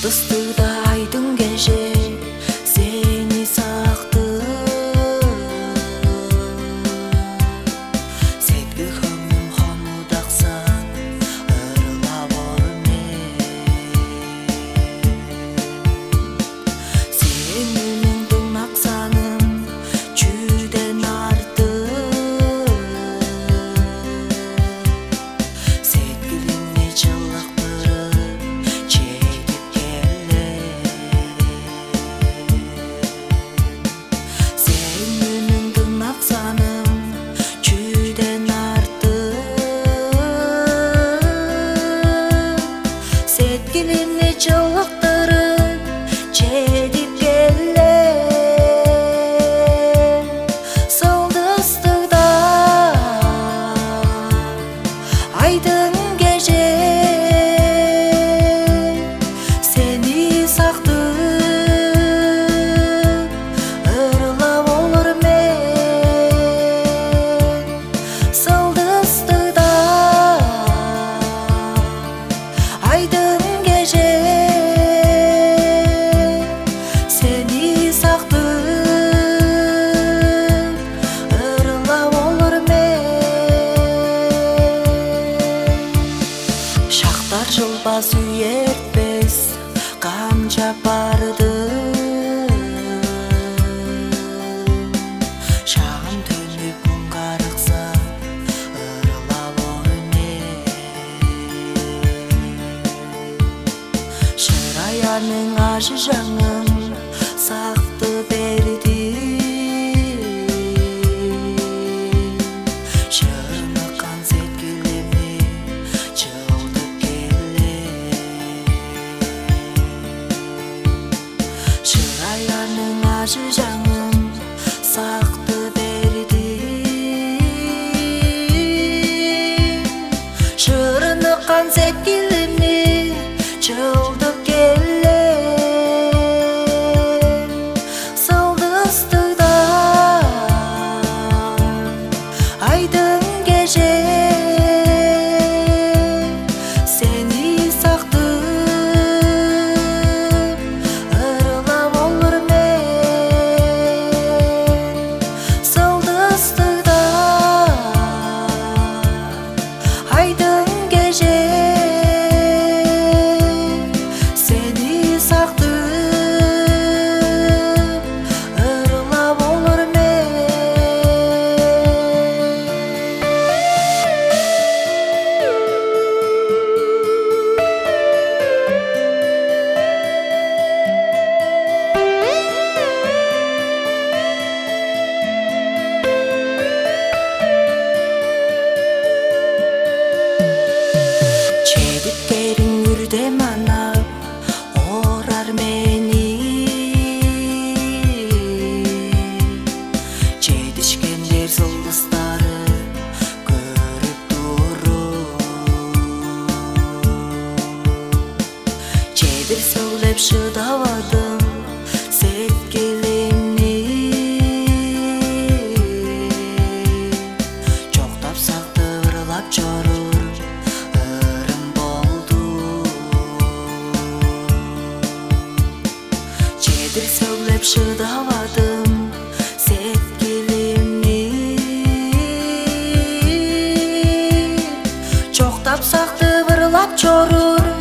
Ыстыда айдың кеше сени сақты, сеткил көңүм хомудаксан ырла болме. Сен менен дымаксаным чүйден артып, сеткилимни жылыктырып жетип келе. Сен менен дымаксаным чүйден артып, сеткилимни жылыктырып жетип келе. Сылдыстыгда айдың кеше сени сактып, ырла болор мен. Сылдыстыгда айдың кеше сени сактып, ырла болор мен. Шактар жылбас үйертпес канча бардым, шагым төнүп муңгарыкса ырла болор мен. Шыраяның ашы жаңын сакты берди, чыныккан сеткилимни жылытып келе. Шыраяның ашы жаңын сакты берди, чыныккан сеткилимни жылытып келе. Сылдыстыгда айдың кеше сени сактып, ырла болор мен. Сылдыстыгда айдың кеше сени сактып, ырла болор мен. Чедиктериң үрде манап орар мени, жетишкендер сылдыстары көрүп туруп. Чедир сөйлөп шыдабадым сеткилимни, жоктап сактып ырлап жорур ырым болду. Чедир сөйлөп шыдабадым сеткилимни, жоктап сактып ырлап жорур